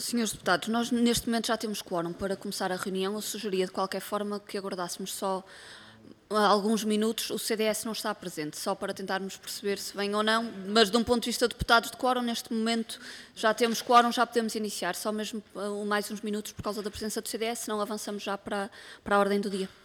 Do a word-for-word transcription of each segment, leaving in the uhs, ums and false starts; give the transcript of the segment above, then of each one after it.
Senhores deputados, nós neste momento já temos quórum para começar a reunião. Eu sugeria de qualquer forma que aguardássemos só alguns minutos. O C D S não está presente, só para tentarmos perceber se vem ou não, mas de um ponto de vista de deputados de quórum, neste momento já temos quórum, já podemos iniciar, só mesmo uh, mais uns minutos por causa da presença do C D S, senão avançamos já para, para a ordem do dia.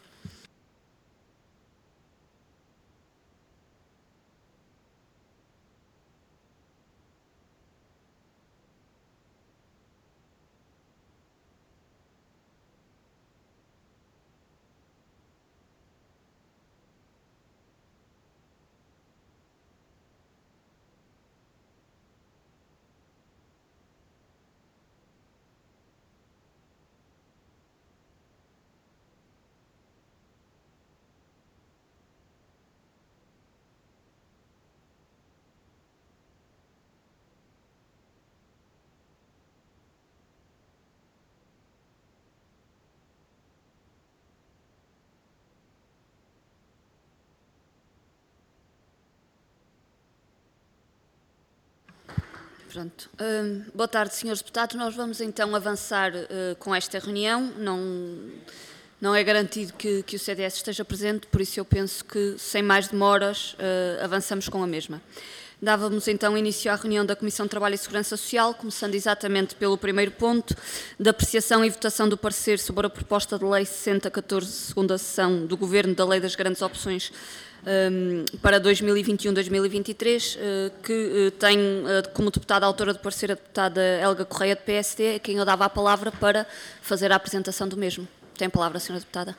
Pronto. Uh, boa tarde, senhores deputados. Nós vamos então avançar uh, com esta reunião. Não, não é garantido que, que o C D S esteja presente, por isso eu penso que, sem mais demoras, uh, avançamos com a mesma. Dávamos então início à reunião da Comissão de Trabalho e Segurança Social, começando exatamente pelo primeiro ponto, da apreciação e votação do parecer sobre a proposta de lei sessenta barra catorze, segunda sessão do Governo da Lei das Grandes Opções um, para dois mil e vinte e um a dois mil e vinte e três, uh, que uh, tem uh, como deputada autora do parecer a deputada Helga Correia, de P S D, a quem eu dava a palavra para fazer a apresentação do mesmo. Tem a palavra, senhora deputada.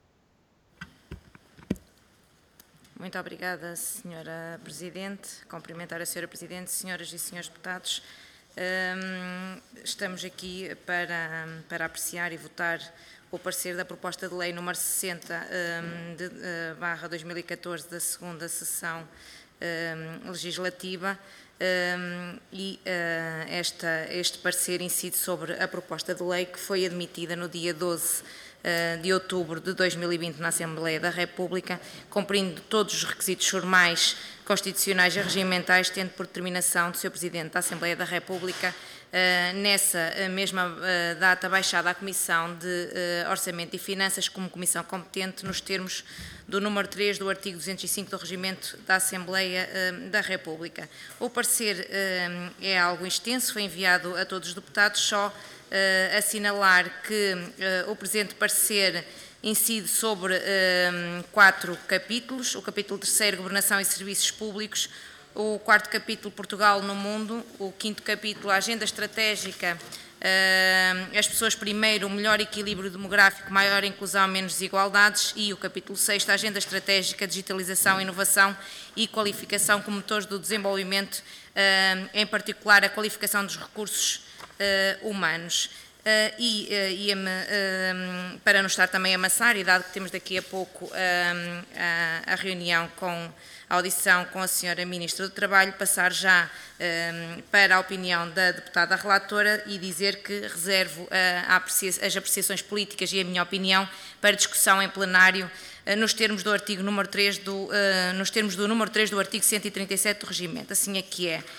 Muito obrigada, senhora Presidente. Cumprimentar a senhora Presidente, senhoras e senhores deputados. Estamos aqui para, para apreciar e votar o parecer da proposta de lei número sessenta barra dois mil e catorze da segunda sessão legislativa. E esta, este parecer incide sobre a proposta de lei que foi admitida no dia doze de outubro de dois mil e vinte na Assembleia da República, cumprindo todos os requisitos formais, constitucionais e regimentais, tendo por determinação do senhor Presidente da Assembleia da República, nessa mesma data baixada à Comissão de Orçamento e Finanças como Comissão competente, nos termos do número três do artigo duzentos e cinco do Regimento da Assembleia da República. O parecer é algo extenso, foi enviado a todos os deputados, só Uh, assinalar que uh, o presente parecer incide sobre uh, quatro capítulos: o capítulo terceiro, Governação e Serviços Públicos; o quarto capítulo, Portugal no Mundo; o quinto capítulo, a Agenda Estratégica, uh, as pessoas primeiro, o melhor equilíbrio demográfico, maior inclusão, menos desigualdades; e o capítulo sexto, a Agenda Estratégica, Digitalização, Inovação e Qualificação como motores do desenvolvimento, uh, em particular a qualificação dos recursos Uh, humanos. Uh, e uh, ia-me, uh, para não estar também a amassar, e dado que temos daqui a pouco uh, a, a reunião com a audição com a senhora Ministra do Trabalho, passar já uh, para a opinião da deputada relatora e dizer que reservo uh, aprecia as apreciações políticas e a minha opinião para discussão em plenário uh, nos termos do artigo número três do, uh, nos termos do número três do artigo cento e trinta e sete do Regimento. Assim é que é.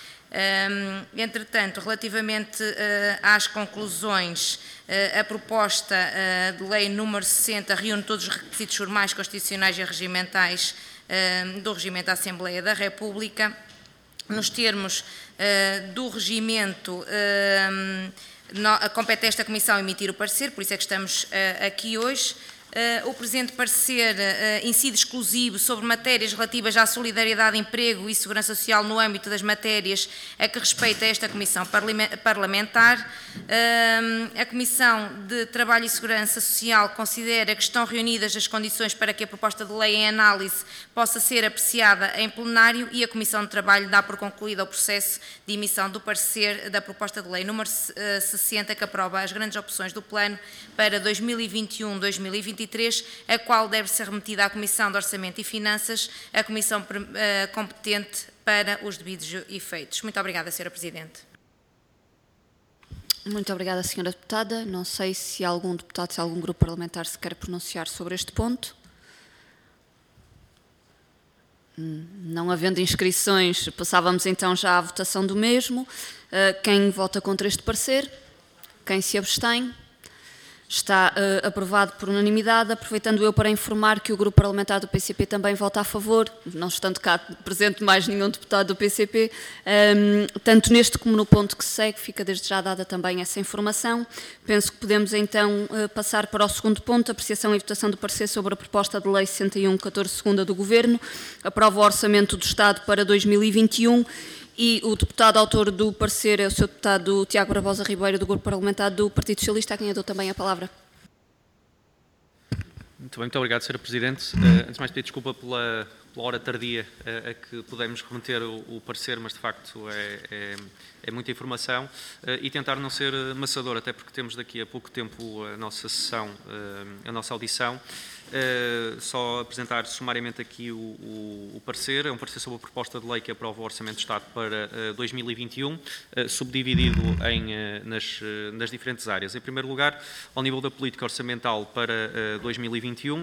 Um, entretanto, relativamente uh, às conclusões, uh, a proposta uh, de lei número sessenta reúne todos os requisitos formais, constitucionais e regimentais uh, do Regimento da Assembleia da República. Nos termos uh, do regimento, uh, no, compete a esta Comissão emitir o parecer, por isso é que estamos uh, aqui hoje. Uh, o presente parecer uh, incide exclusivo sobre matérias relativas à solidariedade, emprego e segurança social no âmbito das matérias a que respeita esta Comissão Parlamentar. Uh, a Comissão de Trabalho e Segurança Social considera que estão reunidas as condições para que a proposta de lei em análise possa ser apreciada em plenário, e a Comissão de Trabalho dá por concluído o processo de emissão do parecer da proposta de lei número sessenta, que aprova as grandes opções do plano para dois mil e vinte e um a dois mil e vinte e três, a qual deve ser remetida à Comissão de Orçamento e Finanças, a Comissão uh, competente para os devidos efeitos. Muito obrigada, senhora Presidente. Muito obrigada, senhora deputada. Não sei se algum deputado, se algum grupo parlamentar se quer pronunciar sobre este ponto. Não havendo inscrições, passávamos então já à votação do mesmo. Uh, quem vota contra este parecer? Quem se abstém? Está uh, aprovado por unanimidade, aproveitando eu para informar que o Grupo Parlamentar do P C P também vota a favor, não estando cá presente mais nenhum deputado do P C P, um, tanto neste como no ponto que se segue, fica desde já dada também essa informação. Penso que podemos então uh, passar para o segundo ponto, apreciação e votação do parecer sobre a proposta de lei sessenta e um, catorze segunda do Governo, aprova o Orçamento do Estado para dois mil e vinte e um, e o deputado autor do parecer é o senhor deputado Tiago Barbosa Ribeiro, do Grupo Parlamentar do Partido Socialista, a quem eu dou também a palavra. Muito bem, muito obrigado, senhora Presidente. Uh, antes de mais, pedir desculpa pela, pela hora tardia uh, a que pudemos remeter o, o parecer, mas de facto é, é, é muita informação uh, e tentar não ser maçador, até porque temos daqui a pouco tempo a nossa sessão, uh, a nossa audição. Uh, só apresentar sumariamente aqui o, o, o parecer. É um parecer sobre a proposta de lei que aprova o Orçamento de Estado para uh, dois mil e vinte e um, uh, subdividido em, uh, nas, uh, nas diferentes áreas. Em primeiro lugar, ao nível da política orçamental para uh, dois mil e vinte e um, um,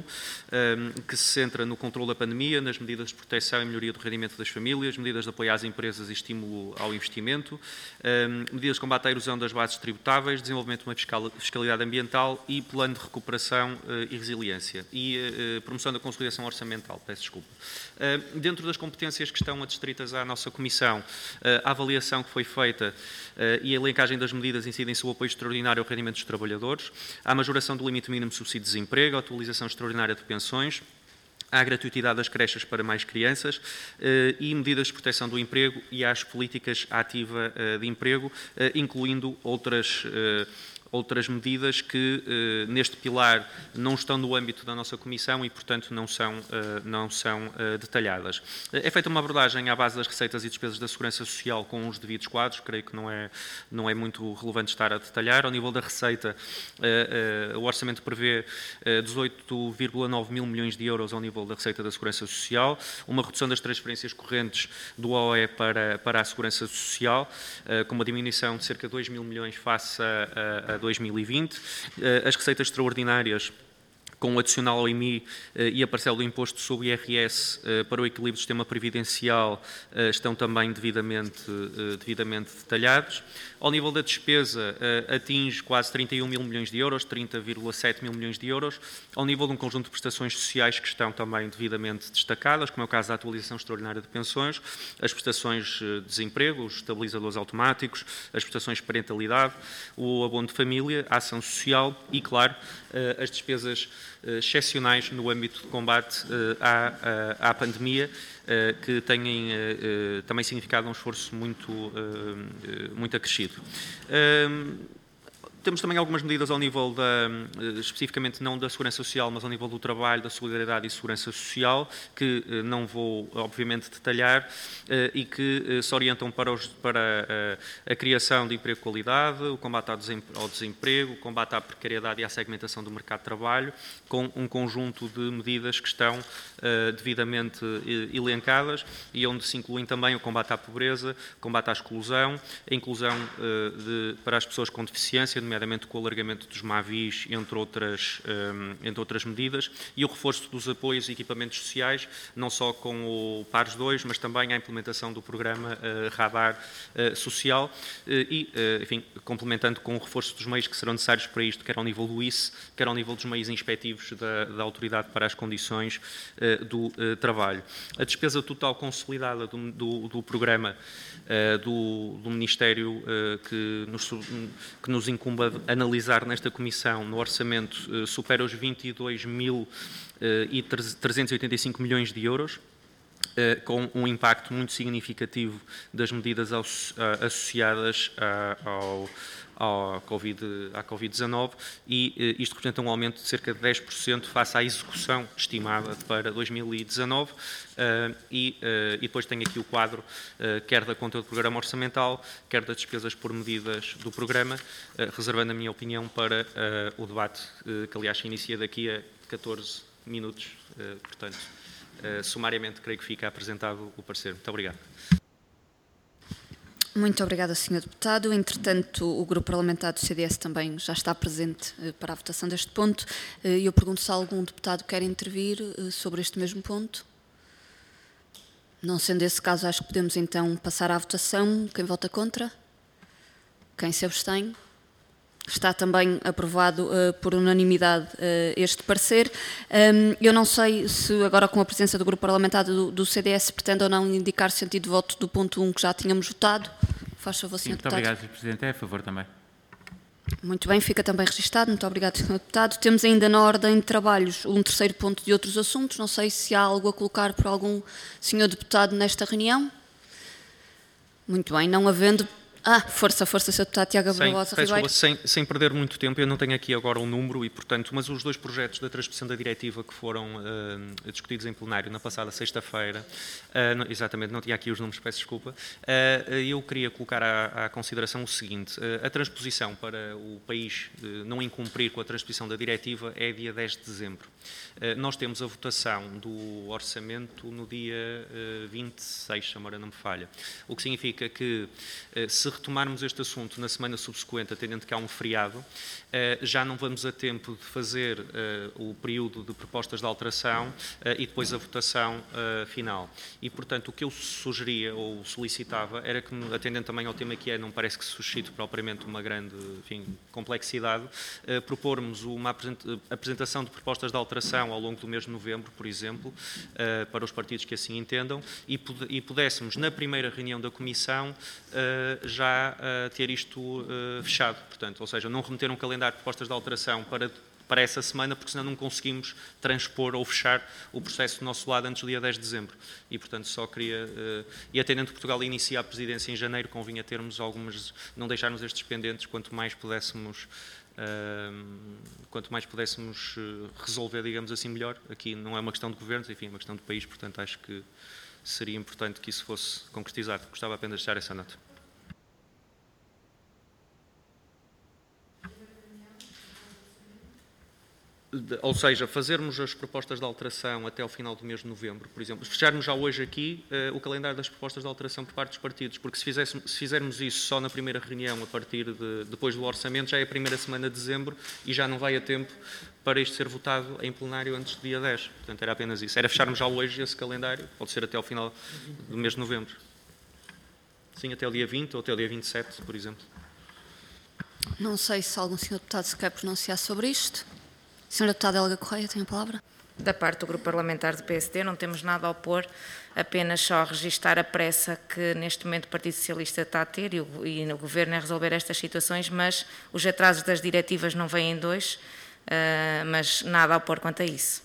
que se centra no controle da pandemia, nas medidas de proteção e melhoria do rendimento das famílias, medidas de apoio às empresas e estímulo ao investimento, um, medidas de combate à erosão das bases tributáveis, desenvolvimento de uma fiscal, fiscalidade ambiental e plano de recuperação uh, e resiliência. E uh, promoção da consolidação orçamental, peço desculpa. Uh, dentro das competências que estão adstritas à nossa Comissão, uh, a avaliação que foi feita uh, e a elencagem das medidas incidem-se o apoio extraordinário ao rendimento dos trabalhadores, a majoração do limite mínimo de subsídio de desemprego, a atualização extraordinária de pensões, à gratuitidade das creches para mais crianças uh, e medidas de proteção do emprego e às políticas ativa uh, de emprego, uh, incluindo outras uh, outras medidas que eh, neste pilar não estão no âmbito da nossa Comissão e, portanto, não são, eh, não são eh, detalhadas. É feita uma abordagem à base das receitas e despesas da Segurança Social com os devidos quadros, creio que não é, não é muito relevante estar a detalhar. Ao nível da receita, eh, eh, o orçamento prevê eh, dezoito vírgula nove mil milhões de euros ao nível da receita da Segurança Social, uma redução das transferências correntes do O E para, para a Segurança Social, eh, com uma diminuição de cerca de dois mil milhões face a, a dois mil e vinte, as receitas extraordinárias com o adicional ao I M I e a parcela do imposto sobre I R S para o equilíbrio do sistema previdencial estão também devidamente, devidamente detalhados. Ao nível da despesa, atinge quase trinta e um mil milhões de euros, trinta vírgula sete mil milhões de euros, ao nível de um conjunto de prestações sociais que estão também devidamente destacadas, como é o caso da atualização extraordinária de pensões, as prestações de desemprego, os estabilizadores automáticos, as prestações de parentalidade, o abono de família, a ação social e, claro, as despesas excepcionais no âmbito de combate à, à, à pandemia, que têm também significado um esforço muito, muito acrescido. Temos também algumas medidas ao nível, da, especificamente não da Segurança Social, mas ao nível do trabalho, da solidariedade e segurança social, que não vou, obviamente, detalhar e que se orientam para, os, para a, a criação de emprego de qualidade, o combate ao desemprego, o combate à precariedade e à segmentação do mercado de trabalho, com um conjunto de medidas que estão uh, devidamente elencadas e onde se incluem também o combate à pobreza, o combate à exclusão, a inclusão uh, de, para as pessoas com deficiência, nomeadamente com o alargamento dos M A V Is, entre outras, um, entre outras medidas, e o reforço dos apoios e equipamentos sociais, não só com o PARS dois, mas também a implementação do programa uh, Radar uh, Social uh, e, uh, enfim, complementando com o reforço dos meios que serão necessários para isto, quer ao nível do I C E, quer ao nível dos meios inspectivos da, da Autoridade para as Condições uh, do uh, Trabalho. A despesa total consolidada do, do, do programa uh, do, do Ministério uh, que, nos, que nos incumbe a analisar nesta Comissão no orçamento uh, supera os vinte e dois mil trezentos e oitenta e cinco milhões de euros, uh, com um impacto muito significativo das medidas aos, uh, associadas uh, ao à Covid dezanove e uh, isto representa um aumento de cerca de dez por cento face à execução estimada para dois mil e dezanove uh, e, uh, e depois tem aqui o quadro uh, quer da conta do programa orçamental, quer das despesas por medidas do programa, uh, reservando a minha opinião para uh, o debate uh, que aliás se inicia daqui a catorze minutos, uh, portanto, uh, sumariamente creio que fica apresentado o parecer. Muito obrigado. Muito obrigada, senhor Deputado. Entretanto, o Grupo Parlamentar do C D S também já está presente para a votação deste ponto. Eu pergunto se algum deputado quer intervir sobre este mesmo ponto. Não sendo esse caso, acho que podemos então passar à votação. Quem vota contra? Quem se abstém? Está também aprovado uh, por unanimidade uh, este parecer. Um, eu não sei se agora com a presença do grupo parlamentar do, do C D S pretende ou não indicar sentido de voto do ponto um que já tínhamos votado. Faz favor, senhor Deputado. Muito obrigado, senhor Presidente. É a favor também. Muito bem, fica também registado. Muito obrigado, senhor Deputado. Temos ainda na ordem de trabalhos um terceiro ponto de outros assuntos. Não sei se há algo a colocar por algum senhor Deputado nesta reunião. Muito bem, não havendo... Ah, força, força, senhor Deputado Tiago Barbosa Ribeiro. Sem, sem perder muito tempo, eu não tenho aqui agora um número e, portanto, mas os dois projetos da transposição da diretiva que foram uh, discutidos em plenário na passada sexta-feira, uh, não, exatamente, não tinha aqui os números, peço desculpa, uh, eu queria colocar à, à consideração o seguinte, uh, a transposição para o país uh, não incumprir com a transposição da diretiva é dia dez de dezembro. Uh, nós temos a votação do orçamento no dia uh, vinte e seis, se a memória não me falha, o que significa que uh, se retomarmos este assunto na semana subsequente, atendendo que há um feriado, já não vamos a tempo de fazer o período de propostas de alteração e depois a votação final. E, portanto, o que eu sugeria ou solicitava era que, atendendo também ao tema que é, não parece que suscite propriamente uma grande, enfim, complexidade, propormos uma apresentação de propostas de alteração ao longo do mês de novembro, por exemplo, para os partidos que assim entendam, e pudéssemos, na primeira reunião da Comissão, já Uh, ter isto uh, fechado, portanto, ou seja, não remeter um calendário de propostas de alteração para, para essa semana, porque senão não conseguimos transpor ou fechar o processo do nosso lado antes do dia dez de dezembro. E, portanto, só queria, uh, e atendendo que Portugal inicia a presidência em janeiro, convinha termos algumas, não deixarmos estes pendentes, quanto mais pudéssemos, uh, quanto mais pudéssemos uh, resolver, digamos assim, melhor. Aqui não é uma questão de governos, enfim, é uma questão de país, portanto, acho que seria importante que isso fosse concretizado. Gostava apenas de deixar essa nota. Ou seja, fazermos as propostas de alteração até ao final do mês de novembro, por exemplo, fecharmos já hoje aqui uh, o calendário das propostas de alteração por parte dos partidos, porque se, se fizermos isso só na primeira reunião, a partir de, depois do orçamento, já é a primeira semana de dezembro e já não vai a tempo para isto ser votado em plenário antes do dia dez. Portanto, era apenas isso. Era fecharmos já hoje esse calendário, pode ser até ao final do mês de novembro. Sim, até o dia vinte ou até o dia vinte e sete, por exemplo. Não sei se algum senhor deputado se quer pronunciar sobre isto. senhora Deputada Helga Correia, tem a palavra. Da parte do Grupo Parlamentar do P S D não temos nada a opor, apenas só registar a pressa que neste momento o Partido Socialista está a ter e o, e o Governo é resolver estas situações, mas os atrasos das diretivas não vêm em dois, uh, mas nada a opor quanto a isso.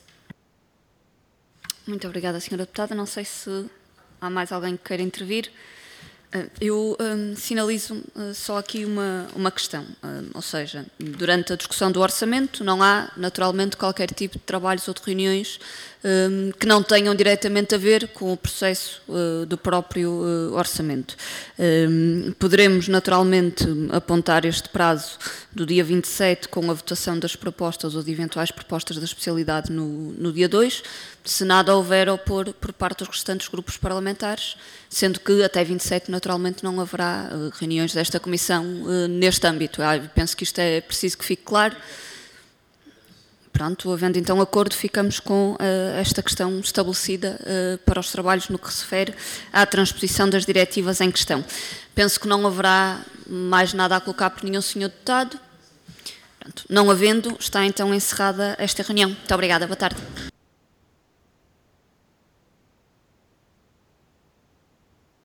Muito obrigada, senhora Deputada. Não sei se há mais alguém que queira intervir. Eu um, sinalizo uh, só aqui uma, uma questão, uh, ou seja, durante a discussão do orçamento não há naturalmente qualquer tipo de trabalhos ou de reuniões um, que não tenham diretamente a ver com o processo uh, do próprio uh, orçamento. Um, poderemos naturalmente apontar este prazo do dia vinte e sete com a votação das propostas ou de eventuais propostas da especialidade no, no dia dois, se nada houver a opor por parte dos restantes grupos parlamentares, sendo que até vinte e sete naturalmente não haverá uh, reuniões desta Comissão uh, neste âmbito. Ah, penso que isto é preciso que fique claro. Pronto, havendo então acordo, ficamos com uh, esta questão estabelecida uh, para os trabalhos no que se refere à transposição das diretivas em questão. Penso que não haverá mais nada a colocar por nenhum senhor deputado. Pronto, não havendo, está então encerrada esta reunião. Muito obrigada, boa tarde.